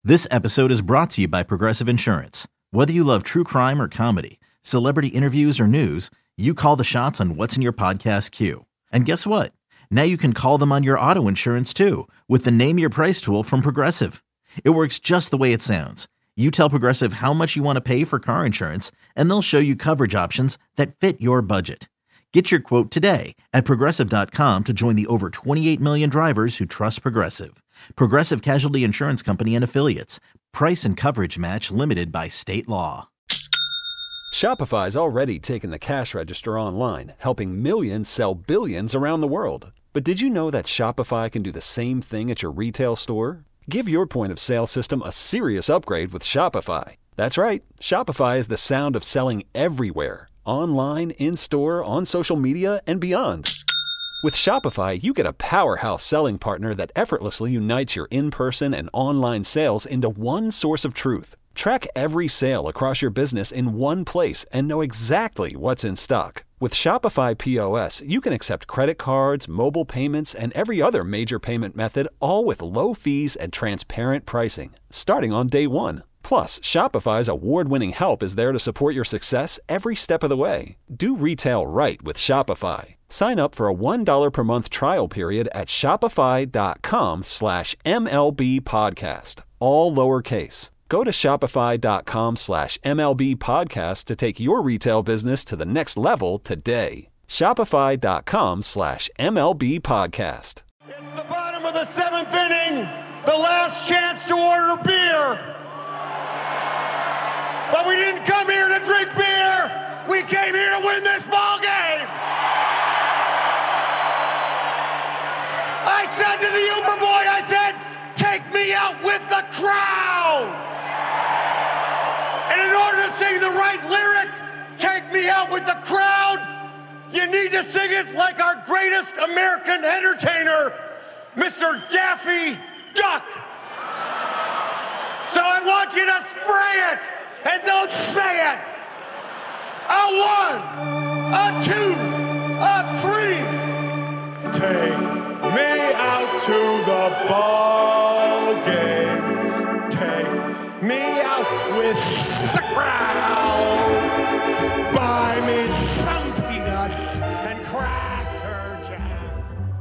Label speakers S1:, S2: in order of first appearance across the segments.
S1: This episode is brought to you by Progressive Insurance. Whether you love true crime or comedy, celebrity interviews or news, you call the shots on what's in your podcast queue. And guess what? Now you can call them on your auto insurance too with the Name Your Price tool from Progressive. It works just the way it sounds. You tell Progressive how much you want to pay for car insurance, and they'll show you coverage options that fit your budget. Get your quote today at Progressive.com to join the over 28 million drivers who trust Progressive. Progressive Casualty Insurance Company and Affiliates. Price and coverage match limited by state law.
S2: Shopify's already taken the cash register online, helping millions sell billions around the world. But did you know that Shopify can do the same thing at your retail store? Give your point of sale system a serious upgrade with Shopify. That's right. Shopify is the sound of selling everywhere. Online, in-store, on social media, and beyond. With Shopify, you get a powerhouse selling partner that effortlessly unites your in-person and online sales into one source of truth. Track every sale across your business in one place and know exactly what's in stock. With Shopify POS, you can accept credit cards, mobile payments, and every other major payment method, all with low fees and transparent pricing, starting on day one. Plus, Shopify's award-winning help is there to support your success every step of the way. Do retail right with Shopify. Sign up for a $1 per month trial period at shopify.com/MLB podcast, all lowercase. Go to shopify.com/MLB podcast to take your retail business to the next level today. Shopify.com/MLB podcast.
S3: It's the bottom of the seventh inning, the last chance to order beer. But we didn't come here to drink beer. We came here to win this ball game. I said to the Uber boy, I said, take me out with the crowd. And in order to sing the right lyric, take me out with the crowd, you need to sing it like our greatest American entertainer, Mr. Daffy Duck. So I want you to spray it. And don't say it. A one, a two, a three. Take me out to the ball game. Take me out with the crowd. Buy me some peanuts and Cracker Jack.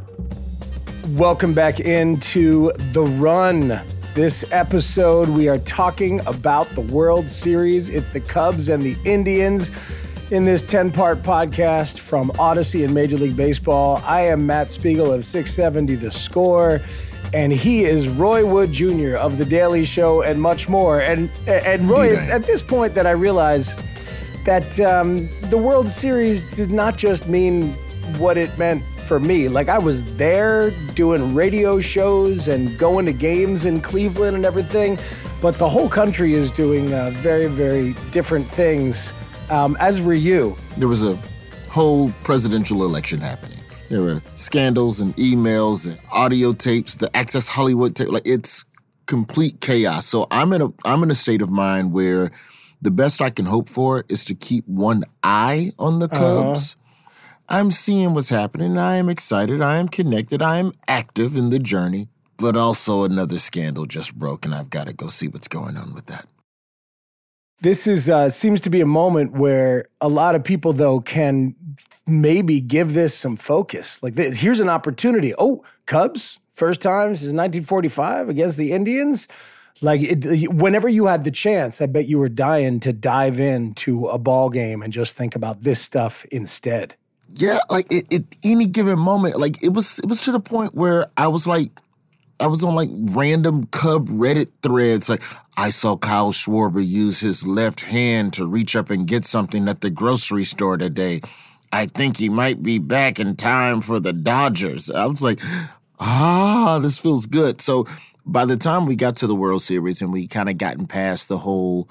S4: Welcome back into The Run. This episode, we are talking about the World Series. It's the Cubs and the Indians in this 10-part podcast from Odyssey and Major League Baseball. I am Matt Spiegel of 670 The Score, and he is Roy Wood Jr. of The Daily Show and much more. And Roy, it's at this point that I realize that the World Series did not just mean what it meant for me. Like, I was there doing radio shows and going to games in Cleveland and everything, but the whole country is doing very, very different things, as were you.
S5: There was a whole presidential election happening. There were scandals and emails and audio tapes, the Access Hollywood tape. Like, it's complete chaos. So I'm in a state of mind where the best I can hope for is to keep one eye on the Cubs. I'm seeing what's happening. I am excited. I am connected. I am active in the journey. But also another scandal just broke, and I've got to go see what's going on with that.
S4: This is seems to be a moment where a lot of people, though, can maybe give this some focus. Like, here's an opportunity. Oh, Cubs, first time since 1945 against the Indians. Like, whenever you had the chance, I bet you were dying to dive into a ball game and just think about this stuff instead.
S5: Yeah, like at any given moment, like it was to the point where I was on like random Cub Reddit threads. Like, I saw Kyle Schwarber use his left hand to reach up and get something at the grocery store today. I think he might be back in time for the Dodgers. I was like, this feels good. So by the time we got to the World Series and we kind of gotten past the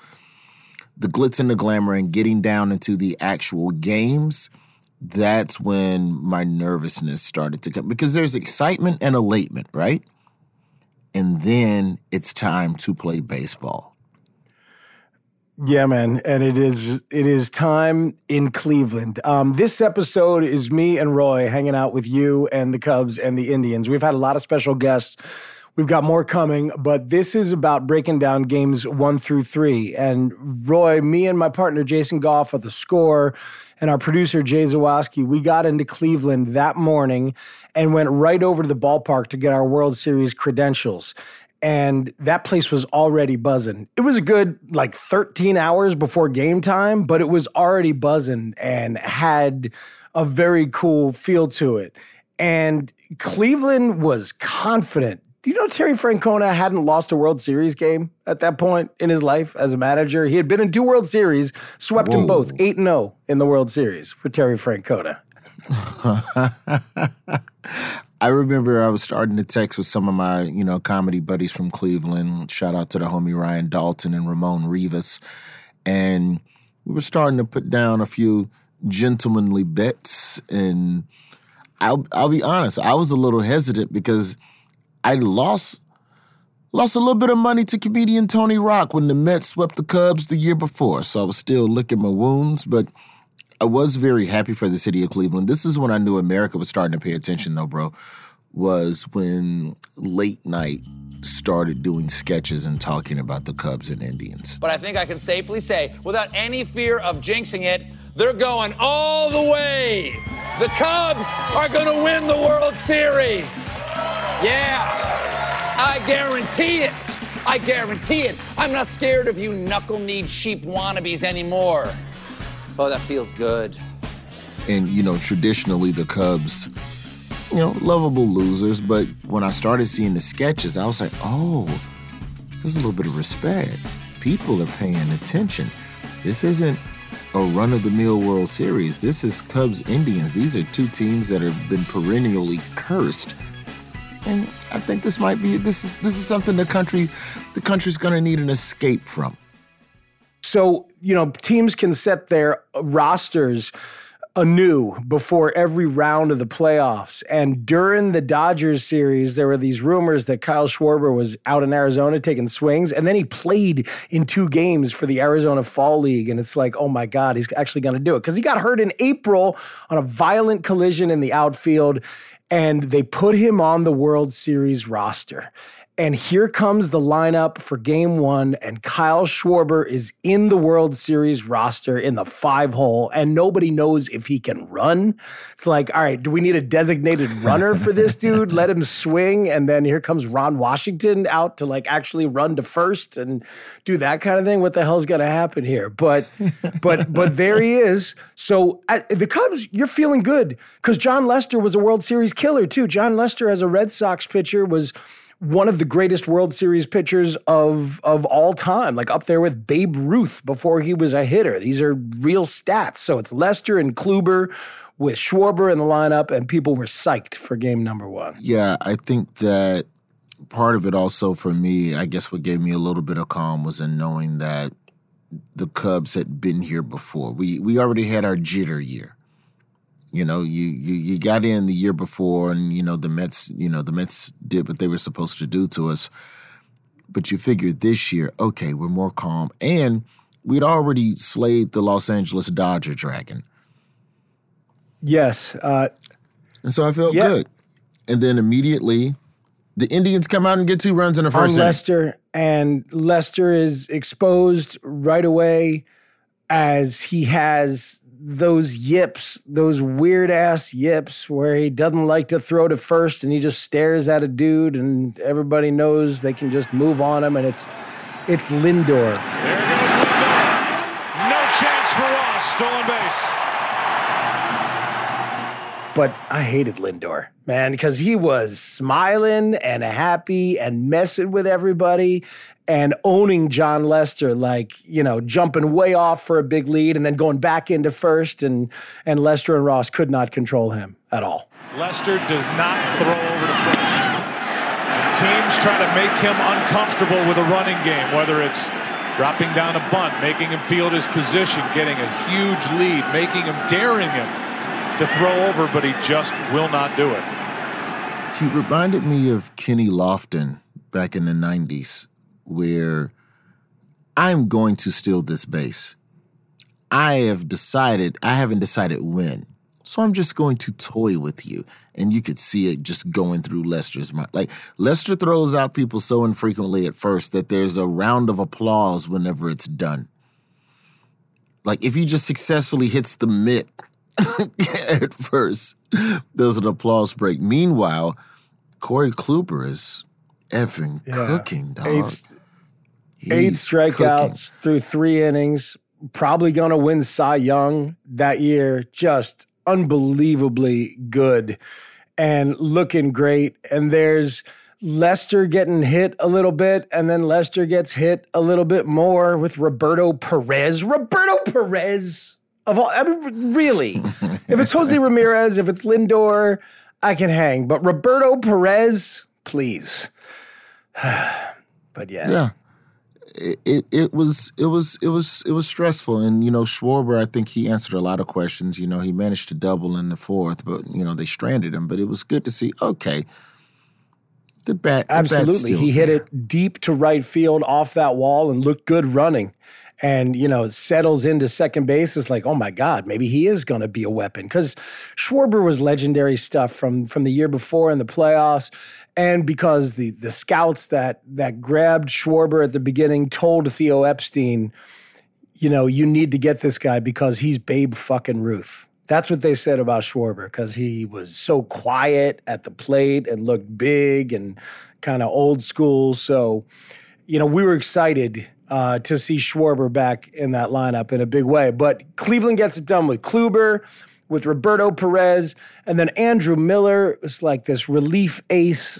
S5: glitz and the glamour and getting down into the actual games, that's when my nervousness started to come, because there's excitement and elatement, right? And then it's time to play baseball.
S4: Yeah, man. And it is time in Cleveland. This episode is me and Roy hanging out with you and the Cubs and the Indians. We've had a lot of special guests. We've got more coming, but this is about breaking down games 1 through 3. And Roy, me and my partner Jason Goff at The Score and our producer Jay Zawaski, we got into Cleveland that morning and went right over to the ballpark to get our World Series credentials. And that place was already buzzing. It was a good 13 hours before game time, but it was already buzzing and had a very cool feel to it. And Cleveland was confident. Do you know Terry Francona hadn't lost a World Series game at that point in his life as a manager? He had been in 2 World Series, swept them both, 8-0 in the World Series for Terry Francona.
S5: I remember I was starting to text with some of my, comedy buddies from Cleveland. Shout out to the homie Ryan Dalton and Ramon Rivas. And we were starting to put down a few gentlemanly bets. And I'll be honest, I was a little hesitant because I lost a little bit of money to comedian Tony Rock when the Mets swept the Cubs the year before. So I was still licking my wounds, but I was very happy for the city of Cleveland. This is when I knew America was starting to pay attention, though, bro, was when Late Night started doing sketches and talking about the Cubs and Indians.
S6: But I think I can safely say, without any fear of jinxing it, they're going all the way. The Cubs are going to win the World Series. Yeah, I guarantee it. I guarantee it. I'm not scared of you knuckle-kneed sheep wannabes anymore. Oh, that feels good.
S5: And, traditionally the Cubs, lovable losers. But when I started seeing the sketches, I was like, oh, there's a little bit of respect. People are paying attention. This isn't a run-of-the-mill World Series. This is Cubs-Indians. These are 2 teams that have been perennially cursed. And I think this is something the country's going to need an escape from.
S4: So, teams can set their rosters anew before every round of the playoffs. And during the Dodgers series, there were these rumors that Kyle Schwarber was out in Arizona taking swings, and then he played in 2 games for the Arizona Fall League. And it's like, oh my God, he's actually going to do it. Because he got hurt in April on a violent collision in the outfield, and they put him on the World Series roster. And here comes the lineup for Game 1, and Kyle Schwarber is in the World Series roster in the 5-hole, and nobody knows if he can run. It's like, all right, do we need a designated runner for this dude? Let him swing, and then here comes Ron Washington out to actually run to first and do that kind of thing. What the hell's going to happen here? But there he is. So the Cubs, you're feeling good because John Lester was a World Series killer too. John Lester as a Red Sox pitcher was one of the greatest World Series pitchers of all time, up there with Babe Ruth before he was a hitter. These are real stats. So it's Lester and Kluber with Schwarber in the lineup, and people were psyched for game number 1.
S5: Yeah, I think that part of it also for me, I guess what gave me a little bit of calm was in knowing that the Cubs had been here before. We already had our jitter year. You got in the year before, and the Mets did what they were supposed to do to us. But you figured this year, okay, we're more calm, and we'd already slayed the Los Angeles Dodger Dragon.
S4: Yes,
S5: and so I felt good. And then immediately, the Indians come out and get 2 runs in the first inning.
S4: Lester, and Lester is exposed right away as he has those yips, those weird-ass yips where he doesn't like to throw to first and he just stares at a dude and everybody knows they can just move on him, and it's Lindor.
S7: There goes Lindor. No chance for Ross. Stolen base.
S4: But I hated Lindor, man, because he was smiling and happy and messing with everybody and owning John Lester, jumping way off for a big lead and then going back into first, and Lester and Ross could not control him at all.
S7: Lester does not throw over to first. And teams try to make him uncomfortable with a running game, whether it's dropping down a bunt, making him field his position, getting a huge lead, daring him to throw over, but he just will not do it.
S5: He reminded me of Kenny Lofton back in the 90s, where I'm going to steal this base. I haven't decided when, So I'm just going to toy with you. And you could see it just going through Lester's mind. Like, Lester throws out people so infrequently at first that there's a round of applause whenever it's done. Like, if he just successfully hits the mitt at first, there's an applause break. Meanwhile, Corey Kluber is effing cooking, dog.
S4: 8 strikeouts through 3 innings. Probably going to win Cy Young that year. Just unbelievably good and looking great. And there's Lester getting hit a little bit, and then Lester gets hit a little bit more with Roberto Perez. Roberto Perez, of all, I mean, really. If it's Jose Ramirez, if it's Lindor, I can hang. But Roberto Perez, please. But yeah.
S5: It was stressful. And, Schwarber, I think he answered a lot of questions. He managed to double in the 4th, but, they stranded him. But it was good to see, okay, the bat.
S4: Absolutely. He hit it deep to right field off that wall and looked good running. And, settles into second base. It's like, oh, my God, maybe he is going to be a weapon. Because Schwarber was legendary stuff from the year before in the playoffs. And because the scouts that grabbed Schwarber at the beginning told Theo Epstein, you need to get this guy because he's Babe fucking Ruth. That's what they said about Schwarber, because he was so quiet at the plate and looked big and kind of old school. So, we were excited to see Schwarber back in that lineup in a big way. But Cleveland gets it done with Kluber, with Roberto Perez, and then Andrew Miller is like this relief ace,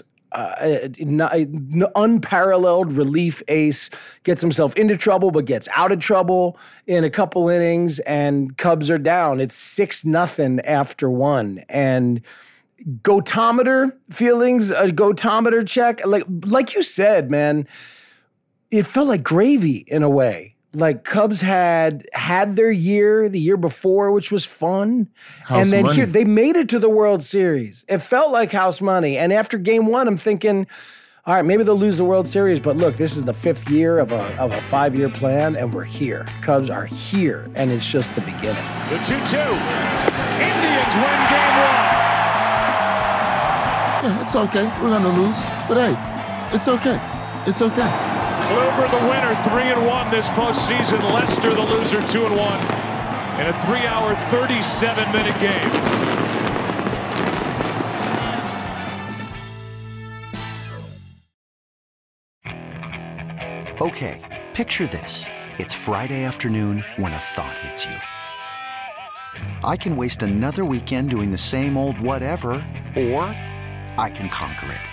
S4: unparalleled relief ace, gets himself into trouble but gets out of trouble in a couple innings, and Cubs are down. It's 6-0 after 1. And gotometer feelings, a gotometer check. Like you said, man, it felt like gravy in a way. Like Cubs had their year the year before, which was fun.
S5: House
S4: and then
S5: money.
S4: Here they made it to the World Series. It felt like house money. And after game 1, I'm thinking, all right, maybe they'll lose the World Series, but look, this is the 5th year of a 5-year plan, and we're here. Cubs are here, and it's just the beginning.
S7: The 2-2. Indians win game 1.
S5: Yeah, it's okay. We're going to lose. But hey, it's okay. It's okay.
S7: Kluber the winner, 3-1 this postseason. Lester the loser, 2-1 in a 3-hour, 37-minute game.
S8: Okay, picture this. It's Friday afternoon when a thought hits you. I can waste another weekend doing the same old whatever, or I can conquer it.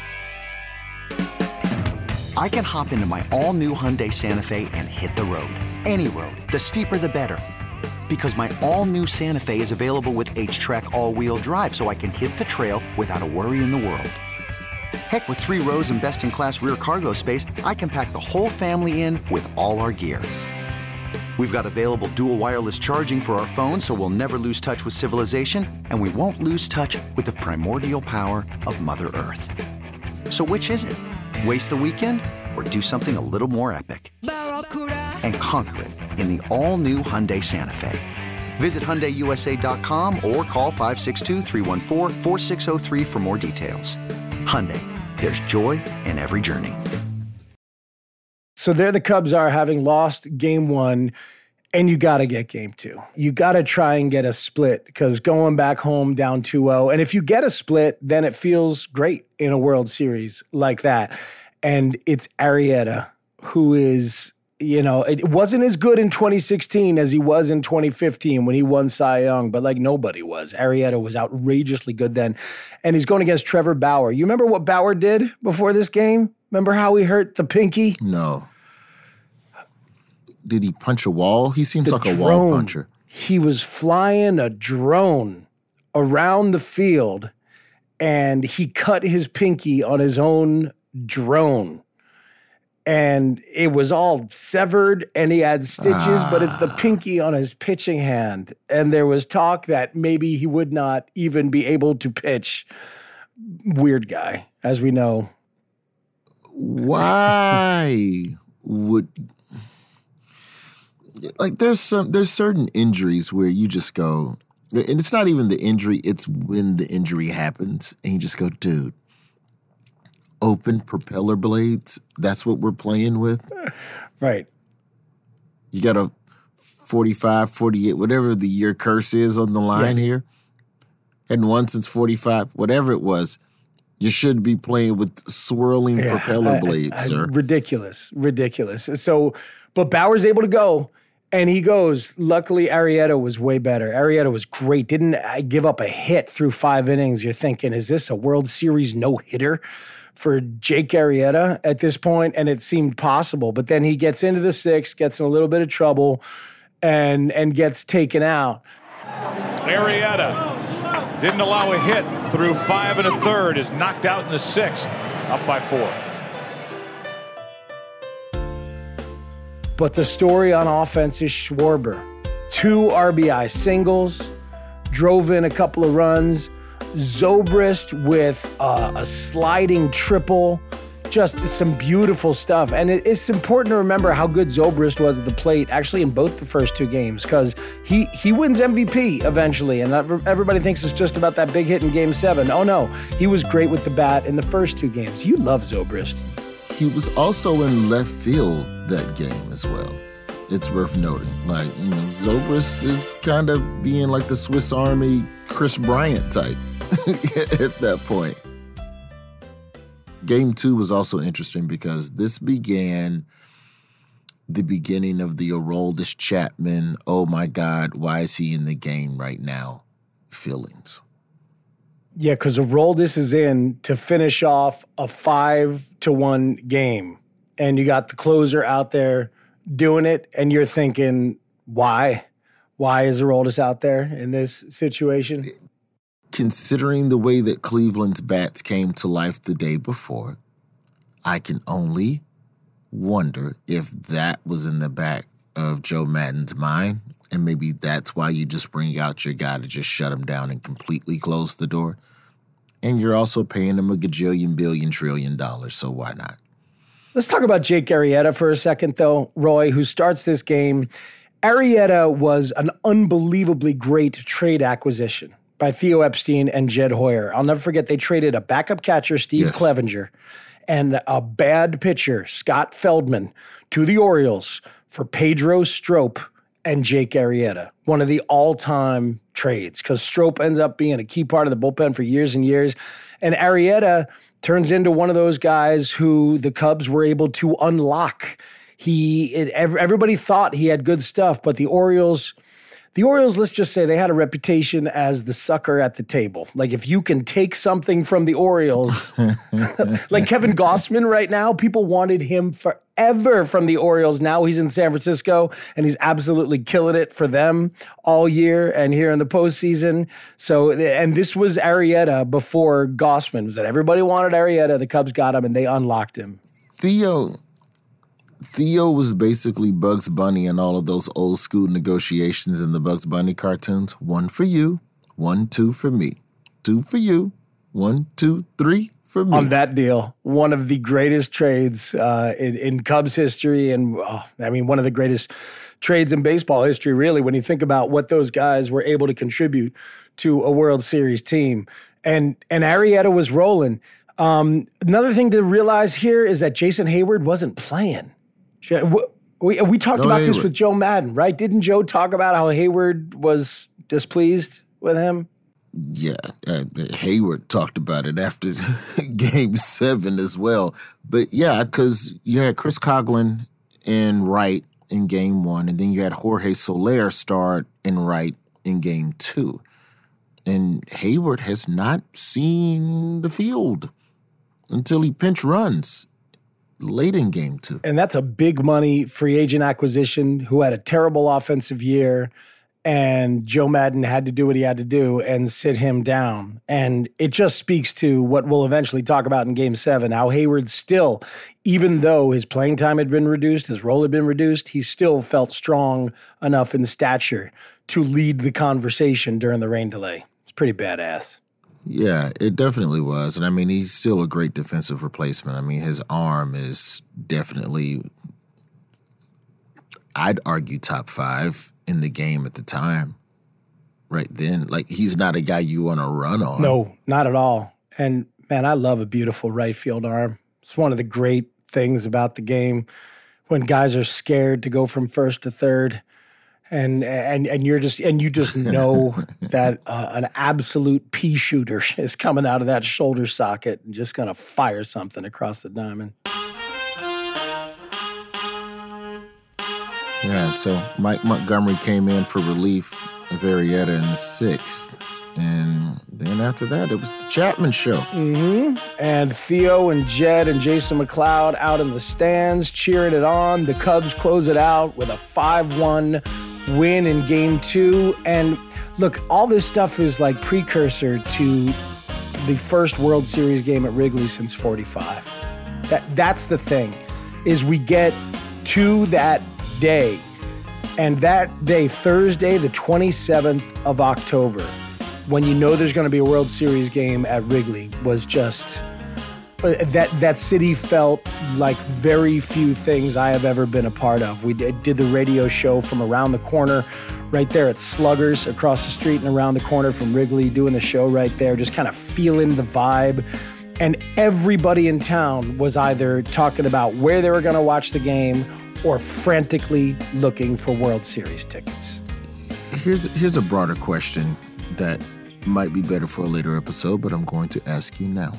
S8: I can hop into my all-new Hyundai Santa Fe and hit the road. Any road. The steeper, the better. Because my all-new Santa Fe is available with H-Track all-wheel drive, so I can hit the trail without a worry in the world. Heck, with 3 rows and best-in-class rear cargo space, I can pack the whole family in with all our gear. We've got available dual wireless charging for our phones, so we'll never lose touch with civilization, and we won't lose touch with the primordial power of Mother Earth. So which is it? Waste the weekend or do something a little more epic? And conquer it in the all-new Hyundai Santa Fe. Visit HyundaiUSA.com or call 562-314-4603 for more details. Hyundai, there's joy in every journey.
S4: So there the Cubs are, having lost game 1, and you got to get game 2. You got to try and get a split, because going back home down 2-0, and if you get a split, then it feels great in a World Series like that. And it's Arrieta, who is, it wasn't as good in 2016 as he was in 2015 when he won Cy Young, but like nobody was. Arrieta was outrageously good then. And he's going against Trevor Bauer. You remember what Bauer did before this game? Remember how he hurt the pinky?
S5: No. Did he punch a wall? He seems like a wall puncher.
S4: He was flying a drone around the field, and he cut his pinky on his own drone. And it was all severed, and he had stitches, but it's the pinky on his pitching hand. And there was talk that maybe he would not even be able to pitch. Weird guy, as we know.
S5: Why would... Like, there's certain injuries where you just go, And it's not even the injury, it's when the injury happens. And you just go, dude, open propeller blades, that's what we're playing with?
S4: Right.
S5: You got a 45, 48, whatever the year curse is on the line here. Hadn't won since 45, whatever it was. You should be playing with swirling propeller blades, sir.
S4: Ridiculous. So, but Bauer's able to go. And he goes, luckily, Arrieta was way better. Arrieta was great. Didn't give up a hit through 5 innings. You're thinking, is this a World Series no-hitter for Jake Arrieta at this point? And it seemed possible. But then he gets into the 6th, gets in a little bit of trouble, and gets taken out.
S7: Arrieta didn't allow a hit through 5 1/3, is knocked out in the 6th, up by 4.
S4: But the story on offense is Schwarber. 2 RBI singles, drove in a couple of runs. Zobrist with a sliding triple. Just some beautiful stuff. And it's important to remember how good Zobrist was at the plate, actually in both the first 2 games, because he wins MVP eventually. And everybody thinks it's just about that big hit in Game 7. Oh, no. He was great with the bat in the first 2 games. You love Zobrist.
S5: He was also in left field that game as well. It's worth noting. Zobrist is kind of being like the Swiss Army Chris Bryant type at that point. Game 2 was also interesting because this began the beginning of the Aroldis Chapman, oh my God, why is he in the game right now feelings.
S4: Yeah, because Aroldis is in to finish off a 5-1 game. And you got the closer out there doing it, and you're thinking, why? Why is Aroldis out there in this situation?
S5: Considering the way that Cleveland's bats came to life the day before, I can only wonder if that was in the back of Joe Maddon's mind. And maybe that's why you just bring out your guy to just shut him down and completely close the door. And you're also paying him a gajillion, billion, trillion dollars, so why not?
S4: Let's talk about Jake Arrieta for a second, though, Roy, who starts this game. Arrieta was an unbelievably great trade acquisition by Theo Epstein and Jed Hoyer. I'll never forget they traded a backup catcher, Steve Clevenger, and a bad pitcher, Scott Feldman, to the Orioles for Pedro Strop and Jake Arrieta, one of the all-time trades, because Strop ends up being a key part of the bullpen for years and years. And Arrieta turns into one of those guys who the Cubs were able to unlock. Everybody thought he had good stuff, but the Orioles, let's just say they had a reputation as the sucker at the table. Like if you can take something from the Orioles, like Kevin Gausman right now, people wanted him forever from the Orioles. Now he's in San Francisco and he's absolutely killing it for them all year and here in the postseason. So, and this was Arrieta before Gausman. Was that everybody wanted Arrieta, the Cubs got him and they unlocked him.
S5: Theo was basically Bugs Bunny in all of those old school negotiations in the Bugs Bunny cartoons. 1 for you, 1, 2 for me. 2 for you, 1, 2, 3 for me.
S4: On that deal, one of the greatest trades in Cubs history and, one of the greatest trades in baseball history, really, when you think about what those guys were able to contribute to a World Series team. And Arrieta was rolling. Another thing to realize here is that Jason Hayward wasn't playing. We talked about this with Joe Maddon, right? Didn't Joe talk about how Hayward was displeased with him?
S5: Yeah, Hayward talked about it after Game 7 as well. But yeah, because you had Chris Coghlan in right in Game 1, and then you had Jorge Soler start in right in Game 2. And Hayward has not seen the field until he pinch runs late in Game 2.
S4: And that's a big money free agent acquisition who had a terrible offensive year, and Joe Maddon had to do what he had to do and sit him down. And it just speaks to what we'll eventually talk about in Game 7, how Hayward still, even though his playing time had been reduced, his role had been reduced, he still felt strong enough in stature to lead the conversation during the rain delay. It's pretty badass.
S5: Yeah, it definitely was. And, he's still a great defensive replacement. His arm is definitely, I'd argue, top 5 in the game at the time. right then. Like, he's not a guy you want to run on.
S4: No, not at all. And, man, I love a beautiful right field arm. It's one of the great things about the game when guys are scared to go from first to third. And you just know that an absolute pea shooter is coming out of that shoulder socket and just going to fire something across the diamond.
S5: Yeah, so Mike Montgomery came in for relief of Arrieta in the 6th. And then after that, it was the Chapman Show.
S4: Mm-hmm. And Theo and Jed and Jason McLeod out in the stands cheering it on. The Cubs close it out with a 5-1 win in Game 2. And look, all this stuff is like precursor to the first World Series game at Wrigley since '45. That's the thing, is we get to that day. And that day, Thursday, the 27th of October, when you know there's going to be a World Series game at Wrigley, was just that city felt like very few things I have ever been a part of. We did the radio show from around the corner, right there at Sluggers, across the street and around the corner from Wrigley, doing the show right there, just kind of feeling the vibe. And everybody in town was either talking about where they were going to watch the game or frantically looking for World Series tickets.
S5: Here's a broader question that might be better for a later episode, but I'm going to ask you now.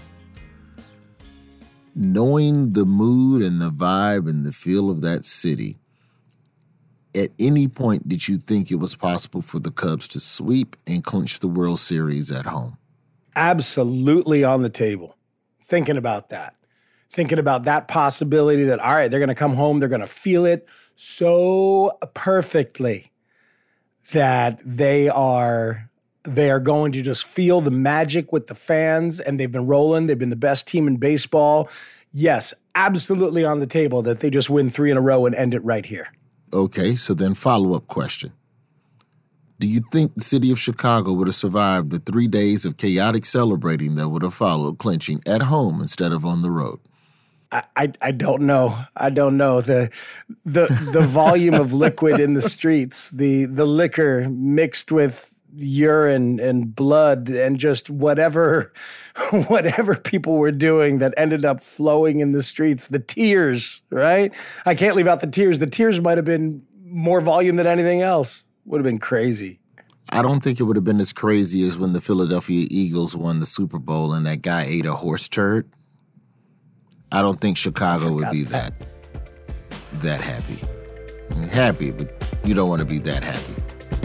S5: Knowing the mood and the vibe and the feel of that city, at any point did you think it was possible for the Cubs to sweep and clinch the World Series at home?
S4: Absolutely on the table. Thinking about that possibility that, all right, they're going to come home, they're going to feel it so perfectly that they are going to just feel the magic with the fans, and they've been rolling. They've been the best team in baseball. Yes, absolutely on the table that they just win 3 in a row and end it right here.
S5: Okay, so then follow-up question. Do you think the city of Chicago would have survived the 3 days of chaotic celebrating that would have followed clinching at home instead of on the road?
S4: I don't know. I don't know. The volume of liquid in the streets, the liquor mixed with urine and blood and just whatever people were doing that ended up flowing in the streets. The tears, right? I can't leave out the tears. The tears might have been more volume than anything else. Would have been crazy.
S5: I don't think it would have been as crazy as when the Philadelphia Eagles won the Super Bowl and that guy ate a horse turd. I don't think Chicago would be that happy. I mean, happy, but you don't want to be that happy.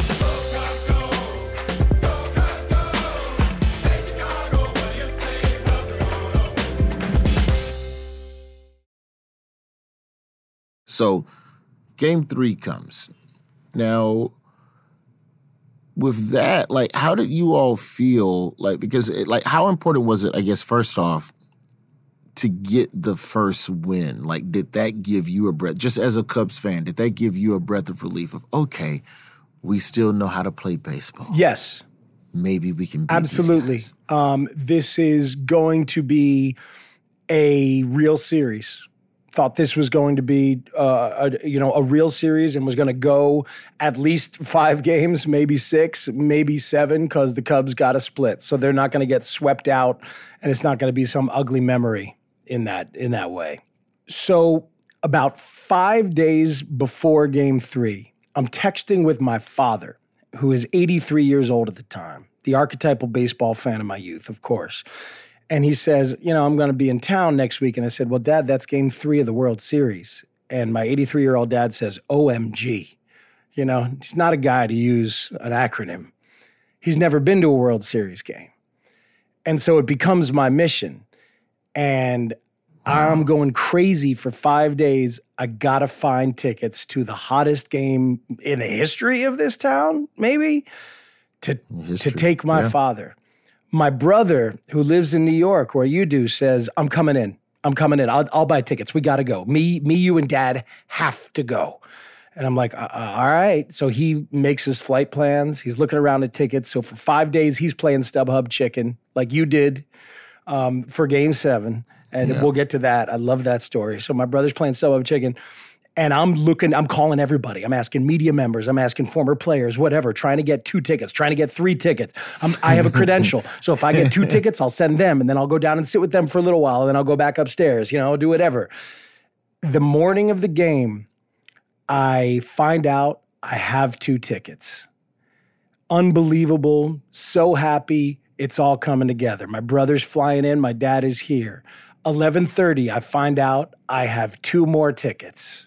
S5: So, Game 3 comes. Now, with that, like, how did you all feel? Like, because, how important was it, I guess, first off, to get the first win? Like, did that give you a breath, just as a Cubs fan, did that give you a breath of relief of, okay, we still know how to play baseball?
S4: Yes.
S5: Maybe we can beat
S4: absolutely.
S5: these guys.
S4: This is going to be a real series. Thought this was going to be a real series and was going to go at least 5 games, maybe 6, maybe 7, because the Cubs got a split. So they're not going to get swept out, and it's not going to be some ugly memory in that way. So about 5 days before Game 3, I'm texting with my father, who is 83 years old at the time, the archetypal baseball fan of my youth, of course. And he says, I'm going to be in town next week. And I said, well, Dad, that's Game 3 of the World Series. And my 83-year-old dad says, OMG. He's not a guy to use an acronym. He's never been to a World Series game. And so it becomes my mission. And I'm going crazy for 5 days. I got to find tickets to the hottest game in the history of this town, maybe, to take my father. My brother, who lives in New York, where you do, says, I'm coming in. I'll buy tickets. We got to go. Me, you, and Dad have to go. And I'm like, all right. So he makes his flight plans. He's looking around at tickets. So for 5 days, he's playing StubHub Chicken, like you did for Game 7. And we'll get to that. I love that story. So my brother's playing StubHub Chicken. And I'm calling everybody. I'm asking media members. I'm asking former players, whatever, trying to get 2 tickets, trying to get 3 tickets. I have a credential. So if I get 2 tickets, I'll send them, and then I'll go down and sit with them for a little while, and then I'll go back upstairs, do whatever. The morning of the game, I find out I have 2 tickets. Unbelievable. So happy. It's all coming together. My brother's flying in. My dad is here. 11:30, I find out I have 2 more tickets.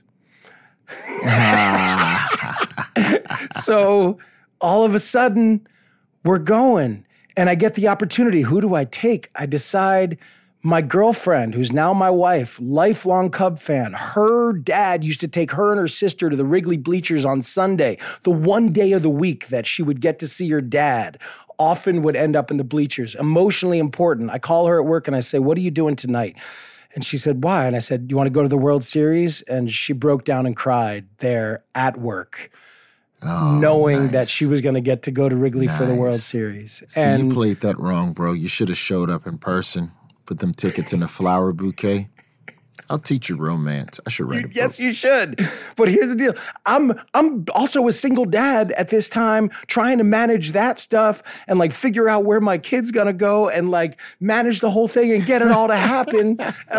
S4: So all of a sudden, we're going. And I get the opportunity. Who do I take? I decide my girlfriend, who's now my wife, lifelong Cub fan, her dad used to take her and her sister to the Wrigley bleachers on Sunday, the one day of the week that she would get to see her dad. Often would end up in the bleachers. Emotionally important. I call her at work and I say, what are you doing tonight? And she said, why? And I said, you want to go to the World Series? And she broke down and cried there at work, knowing that she was going to get to go to Wrigley for the World Series.
S5: See, you played that wrong, bro. You should have showed up in person, put them tickets in a flower bouquet. I'll teach you romance. I should write a book.
S4: Yes, you should. But here's the deal. I'm also a single dad at this time, trying to manage that stuff and like figure out where my kid's gonna go and like manage the whole thing and get it all to happen.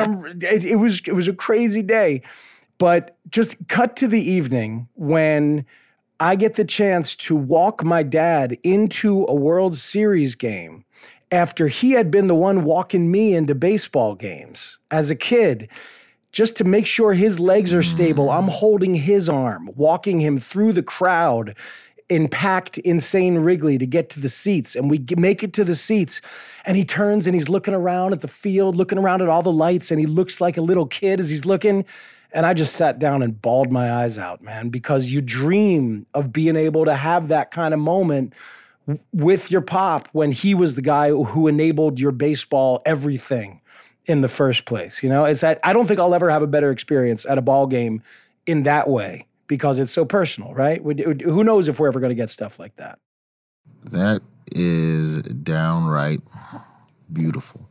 S4: It was a crazy day. But just cut to the evening when I get the chance to walk my dad into a World Series game after he had been the one walking me into baseball games as a kid. Just to make sure his legs are stable, I'm holding his arm, walking him through the crowd in packed, insane Wrigley to get to the seats. And we make it to the seats, and he turns and he's looking around at the field, looking around at all the lights, and he looks like a little kid as he's looking. And I just sat down and bawled my eyes out, man, because you dream of being able to have that kind of moment with your pop when he was the guy who enabled your baseball everything in the first place. It's that I don't think I'll ever have a better experience at a ball game in that way because it's so personal, right? Who knows if we're ever going to get stuff like that?
S5: That is downright beautiful.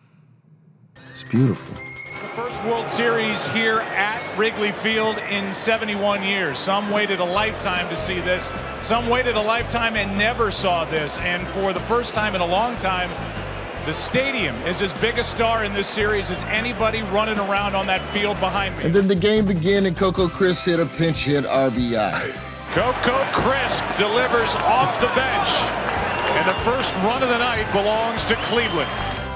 S5: It's beautiful.
S7: It's the first World Series here at Wrigley Field in 71 years. Some waited a lifetime to see this. Some waited a lifetime and never saw this. And for the first time in a long time, the stadium is as big a star in this series as anybody running around on that field behind me.
S5: And then the game began and Coco Crisp hit a pinch hit RBI.
S7: Coco Crisp delivers off the bench. And the first run of the night belongs to Cleveland.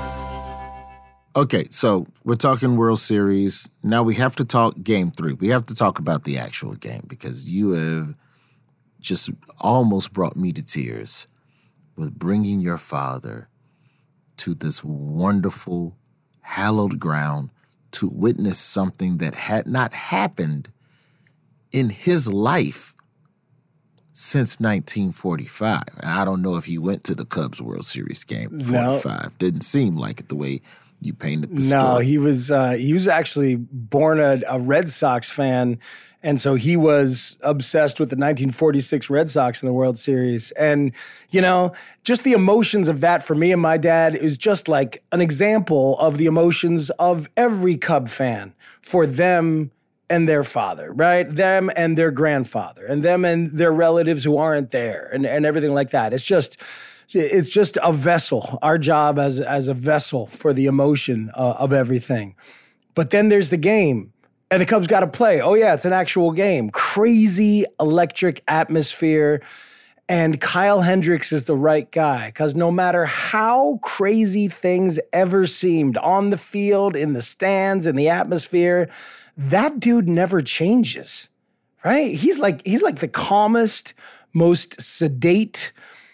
S5: Okay, so we're talking World Series. Now we have to talk Game 3. We have to talk about the actual game because you have just almost brought me to tears with bringing your father to this wonderful, hallowed ground to witness something that had not happened in his life since 1945. And I don't know if he went to the Cubs World Series game 45. No. Didn't seem like it the way you painted the story.
S4: No, he was actually born a Red Sox fan. And so he was obsessed with the 1946 Red Sox in the World Series. And, just the emotions of that for me and my dad is just like an example of the emotions of every Cub fan for them and their father, right? Them and their grandfather, and them and their relatives who aren't there, and everything like that. It's just a vessel, our job as a vessel for the emotion of everything. But then there's the game. And the Cubs got to play. Oh, yeah, it's an actual game. Crazy electric atmosphere. And Kyle Hendricks is the right guy because no matter how crazy things ever seemed on the field, in the stands, in the atmosphere, that dude never changes, right? He's like the calmest, most sedate,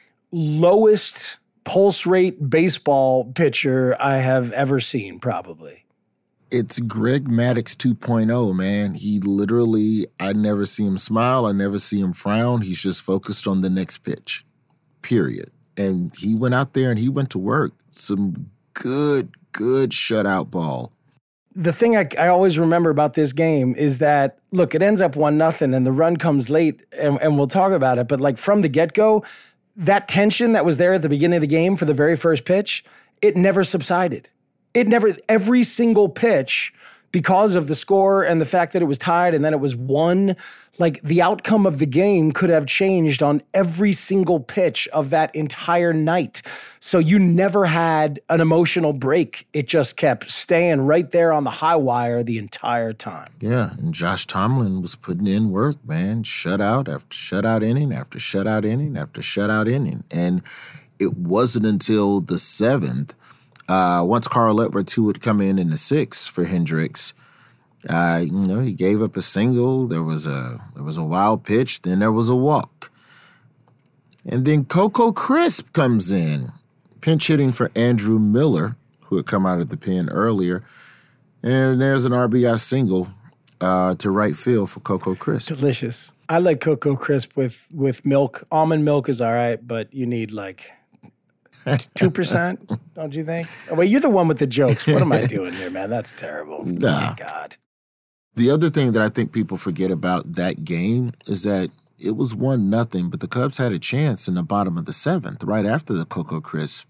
S4: lowest pulse rate baseball pitcher I have ever seen, probably.
S5: It's Greg Maddux 2.0, man. He literally, I never see him smile. I never see him frown. He's just focused on the next pitch, period. And he went out there and he went to work. Some good shutout ball.
S4: The thing I always remember about this game is that, look, it ends up 1-0 and the run comes late and we'll talk about it. But like from the get-go, that tension that was there at the beginning of the game for the very first pitch, it never subsided. Every single pitch, because of the score and the fact that it was tied and then it was won. Like, the outcome of the game could have changed on every single pitch of that entire night. So you never had an emotional break. It just kept staying right there on the high wire the entire time.
S5: Yeah, and Josh Tomlin was putting in work, man. Shutout after shutout inning after shutout inning after shutout inning. And it wasn't until the 7th, once Carl Edwards, who would come in the 6th for Hendricks, he gave up a single. There was a wild pitch. Then there was a walk. And then Coco Crisp comes in, pinch hitting for Andrew Miller, who had come out of the pen earlier. And there's an RBI single to right field for Coco Crisp.
S4: Delicious. I like Coco Crisp with milk. Almond milk is all right, but you need like 2%, don't you think? Oh, wait, you're the one with the jokes. What am I doing here, man? That's terrible.
S5: Nah.
S4: Oh, my God.
S5: The other thing that I think people forget about that game is that it was 1-0, but the Cubs had a chance in the bottom of the 7th, right after the Coco Crisp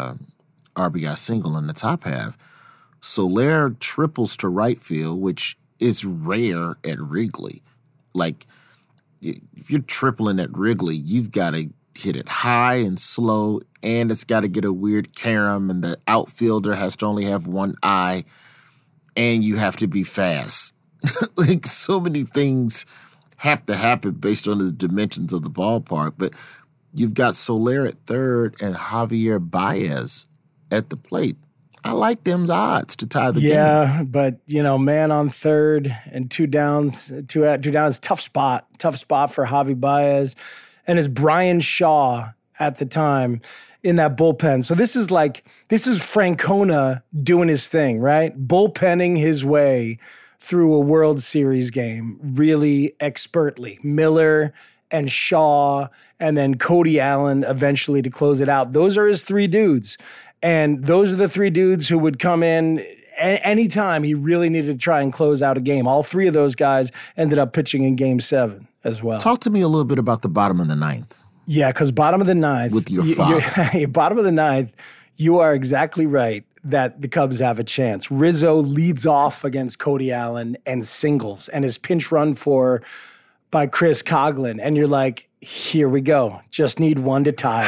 S5: RBI single in the top half. Soler triples to right field, which is rare at Wrigley. Like, if you're tripling at Wrigley, you've got to hit it high and slow, and it's got to get a weird carom, and the outfielder has to only have one eye, and you have to be fast. Like, so many things have to happen based on the dimensions of the ballpark. But you've got Soler at third and Javier Baez at the plate. I like them odds to tie the game.
S4: Yeah, but, man on third and two downs, tough spot for Javi Baez. And it's Brian Shaw at the time in that bullpen. So this is Francona doing his thing, right? Bullpenning his way through a World Series game really expertly. Miller and Shaw, and then Cody Allen eventually to close it out. Those are his three dudes. And those are the three dudes who would come in anytime he really needed to try and close out a game. All three of those guys ended up pitching in Game 7 as well.
S5: Talk to me a little bit about the bottom of the 9th.
S4: Yeah, because bottom of the 9th.
S5: With your father.
S4: Bottom of the 9th, you are exactly right that the Cubs have a chance. Rizzo leads off against Cody Allen and singles, and is pinch run by Chris Coghlan. And you're like, here we go. Just need one to tie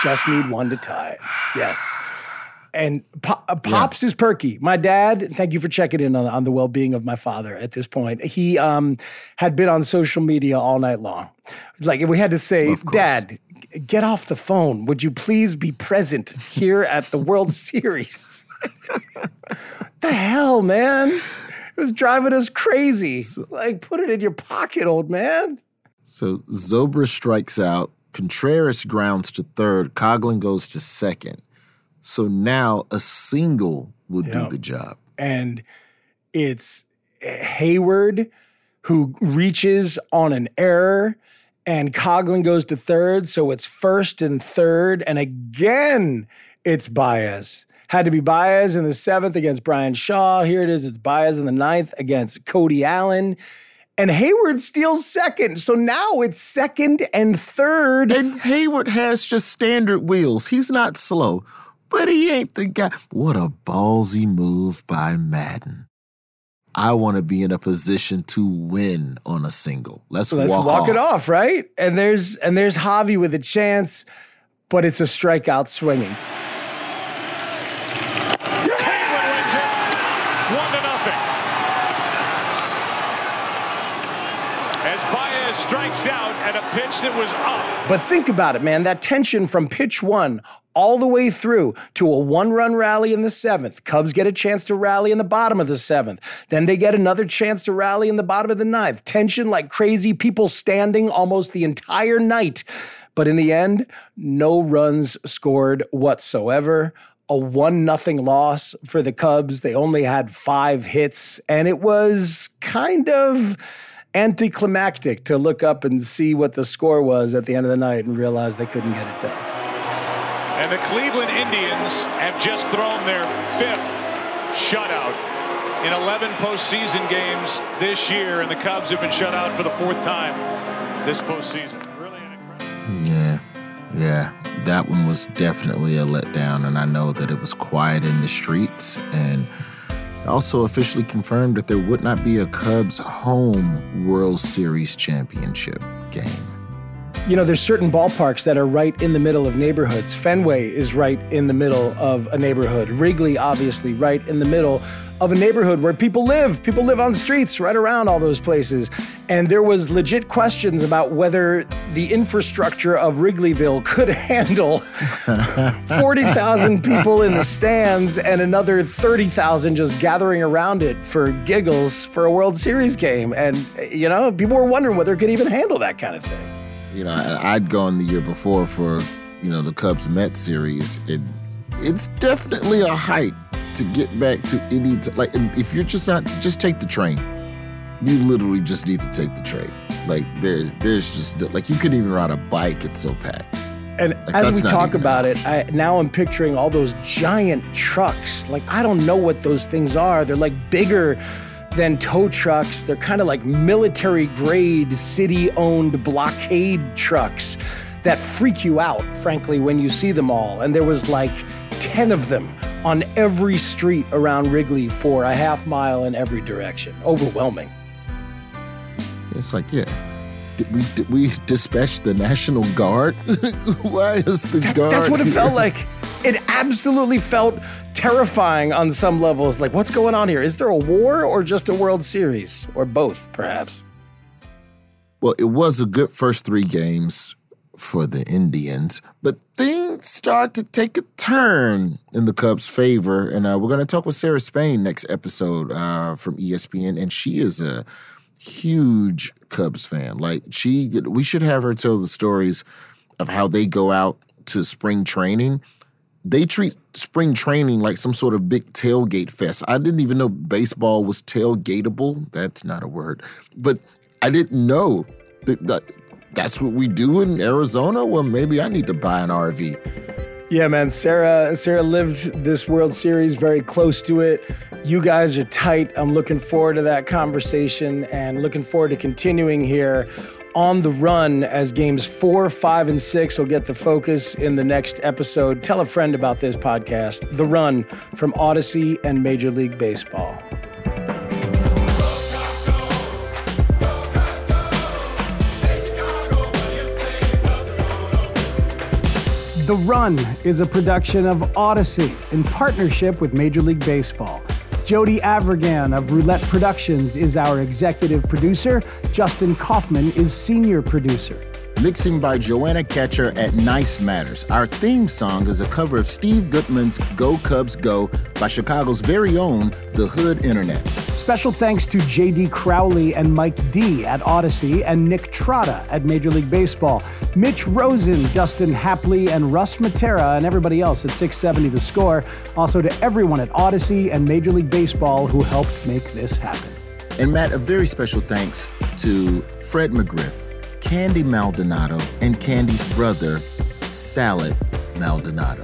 S4: it. Yes. And Pops is perky. My dad, thank you for checking in on the well-being of my father at this point. He had been on social media all night long. It's like, if we had to say, Dad, get off the phone. Would you please be present here at the World Series? The hell, man? It was driving us crazy. It's like, put it in your pocket, old man.
S5: So Zobrist strikes out. Contreras grounds to third. Coghlan goes to second. So now a single would do the job.
S4: And it's Hayward who reaches on an error, and Coghlan goes to third. So it's first and third. And again, it's Baez. Had to be Baez in the 7th against Brian Shaw. Here it is. It's Baez in the 9th against Cody Allen. And Hayward steals second. So now it's second and third.
S5: And Hayward has just standard wheels. He's not slow. But he ain't the guy. What a ballsy move by Madden. I want to be in a position to win on a single. Let's walk
S4: it off, right? And there's Javi with a chance, but it's a strikeout swinging.
S7: Cleveland wins it 1-0. As Baez strikes out at a pitch that was up.
S4: But think about it, man. That tension from pitch 1 all the way through to a 1-run rally in the 7th. Cubs get a chance to rally in the bottom of the 7th. Then they get another chance to rally in the bottom of the 9th. Tension like crazy, people standing almost the entire night. But in the end, no runs scored whatsoever. A 1-0 loss for the Cubs. They only had 5 hits, and it was kind of anticlimactic to look up and see what the score was at the end of the night and realize they couldn't get it done.
S7: And the Cleveland Indians have just thrown their 5th shutout in 11 postseason games this year, and the Cubs have been shut out for the 4th time this postseason. Really incredible.
S5: Yeah, that one was definitely a letdown, and I know that it was quiet in the streets, and Also officially confirmed that there would not be a Cubs home World Series championship game.
S4: You know, there's certain ballparks that are right in the middle of neighborhoods. Fenway is right in the middle of a neighborhood. Wrigley, obviously, right in the middle of a neighborhood where people live. People live on streets right around all those places. And there was legit questions about whether the infrastructure of Wrigleyville could handle 40,000 people in the stands and another 30,000 just gathering around it for giggles for a World Series game. And, you know, people were wondering whether it could even handle that kind of thing.
S5: You know, I'd gone the year before for, you know, the Cubs-Mets series. It's definitely a hike to get back to any, like, if you're just not, just take the train. You literally just need to take the train. Like, there's just, like, you couldn't even ride a bike, it's so packed.
S4: And like, as we talk about it, now I'm picturing all those giant trucks. Like, I don't know what those things are. They're like bigger than tow trucks. They're kind of like military-grade, city-owned blockade trucks that freak you out, frankly, when you see them all. And there was like 10 of them on every street around Wrigley for a half mile in every direction. Overwhelming.
S5: It's like, yeah. Did we dispatch the National Guard? Why is the Guard
S4: That's what it
S5: here?
S4: felt like. It absolutely felt terrifying on some levels. Like, what's going on here? Is there a war or just a World Series? Or both, perhaps?
S5: Well, it was a good first 3 games for the Indians, but things start to take a turn in the Cubs' favor. And we're going to talk with Sarah Spain next episode from ESPN, and she is a huge Cubs fan. Like, we should have her tell the stories of how they go out to spring training. They treat spring training like some sort of big tailgate fest. I didn't even know baseball was tailgateable. That's not a word. But I didn't know that that's what we do in Arizona. Well, maybe I need to buy an RV.
S4: Yeah, man. Sarah lived this World Series, very close to it. You guys are tight. I'm looking forward to that conversation and looking forward to continuing here on the run as games 4, 5, and 6 will get the focus in the next episode. Tell a friend about this podcast, The Run from Odyssey and Major League Baseball. The Run is a production of Odyssey in partnership with Major League Baseball. Jody Avirgan of Roulette Productions is our executive producer. Justin Kaufman is senior producer.
S5: Mixing by Joanna Ketcher at Nice Matters. Our theme song is a cover of Steve Goodman's Go Cubs Go by Chicago's very own The Hood Internet.
S4: Special thanks to J.D. Crowley and Mike D. at Odyssey and Nick Trotta at Major League Baseball. Mitch Rosen, Dustin Hapley, and Russ Matera and everybody else at 670 The Score. Also to everyone at Odyssey and Major League Baseball who helped make this happen.
S5: And Matt, a very special thanks to Fred McGriff, Candy Maldonado, and Candy's brother, Salad Maldonado.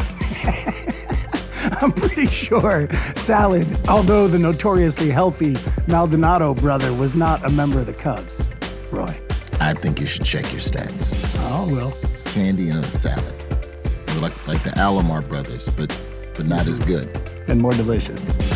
S4: I'm pretty sure Salad, although the notoriously healthy Maldonado brother, was not a member of the Cubs. Roy.
S5: I think you should check your stats.
S4: Oh, well.
S5: It's Candy and a Salad. They're like the Alomar brothers, but not as good.
S4: And more delicious.